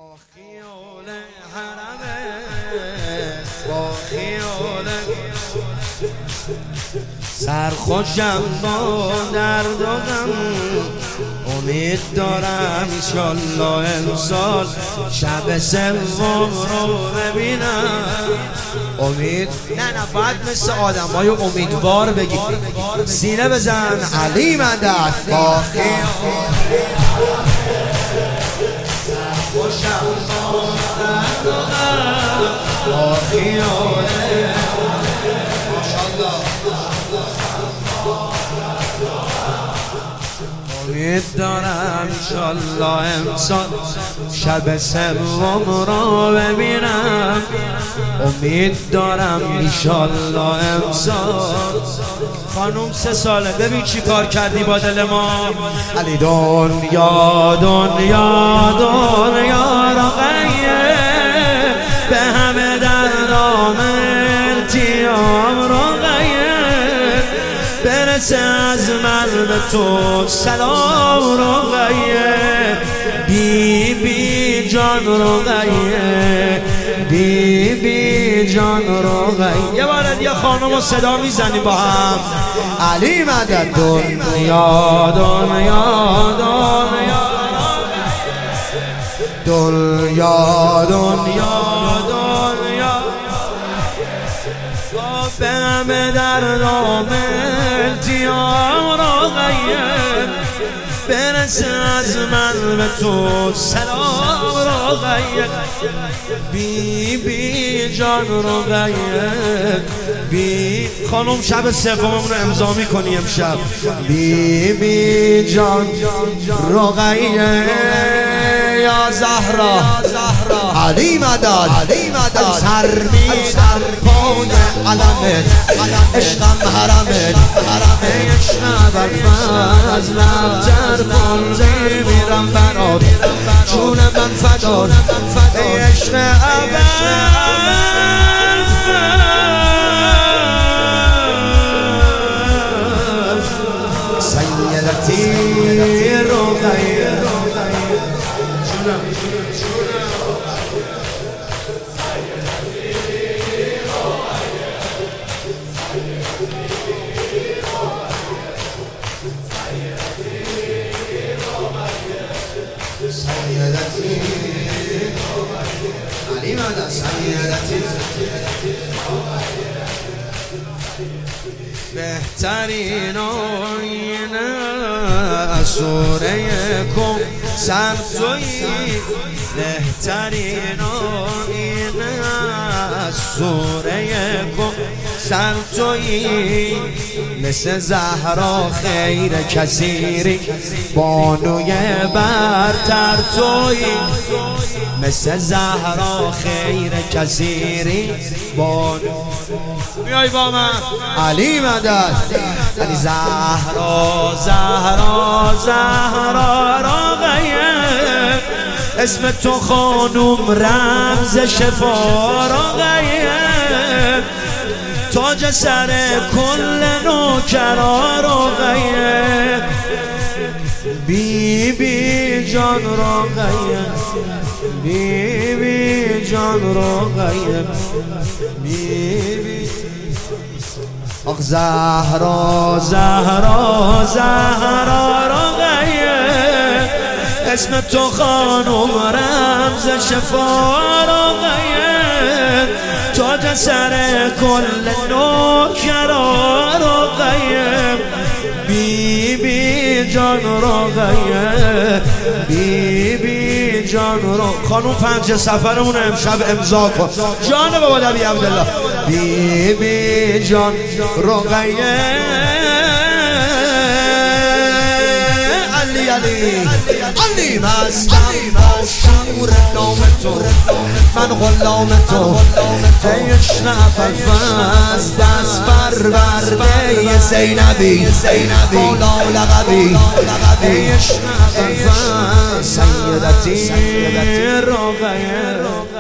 خیال حرمه با خیال سرخوشم با درد و غم امید دارم انشالله امسال شب سوم رو ببینم. امید نه باید مثل آدمای امیدوار بگی سینه بزن علی مدد با خیال سرخوشم با درد و غم با خیال امید دارم انشالله امسال شب سوم رو ببینم. امید دارم انشالله امسال. خانوم 3 ساله ببین چی کار کردی با دل ما. علی دنیا دنیا دنیا رو غیه به همه دردام التیام رو غیه برسه از من به تو سلام رو غیه بی بی جان رو غیه بی بی جان رو غیه. یه بار دیگه خانم رو صدا میزنی با هم علی مدد دنیا دنیا دنیا دنیا دنیا دنیا به همه دردام التیام رو غیه برسه از من به تو سلام رو غیه بی بی جان رو غیه بی. خانم شب سوممون رو امضا میکنی امشب بی بی جان رو غیه یا زهرا علی مدد سر میدم پای علمت عشقم حرمت عشق برفضل ابتر کن میرم برات جون من فدار عشق سیدتی رو غیر سیدتی علی مدد سیدتی بهترین آینه از سوره کوثر تویی بهترین آینه از سوره کوثر تویی مثل زهرا خیر کثیری بانوی برتر تویی مثل زهرا خیر کثیری بانو. بیای با من علی مدد علی زهرا زهرا زهرا را غیه اسم تو خانوم رمز شفا را غیه تاج سر کل نوکرا را غیه بی بی جان را غیه بی بی جان را غیه بی بی. آخ زهرا زهرا زهرا را غیه اسم تو خانوم رمز شفا را غیه تاج سر کل نوکرا را غیه بی بی جان را غیه بی بی جان را. خانوم 5 سفرمون امشب امضا کن جان بابا علی عبدالله بی بی جان را غیه علی علی علی مستم با شور نام تو من غلام تو عشق ابوالفضل دست برورده زینبی مولا لقبی عشق ابوالفضل سیدتی رو غیه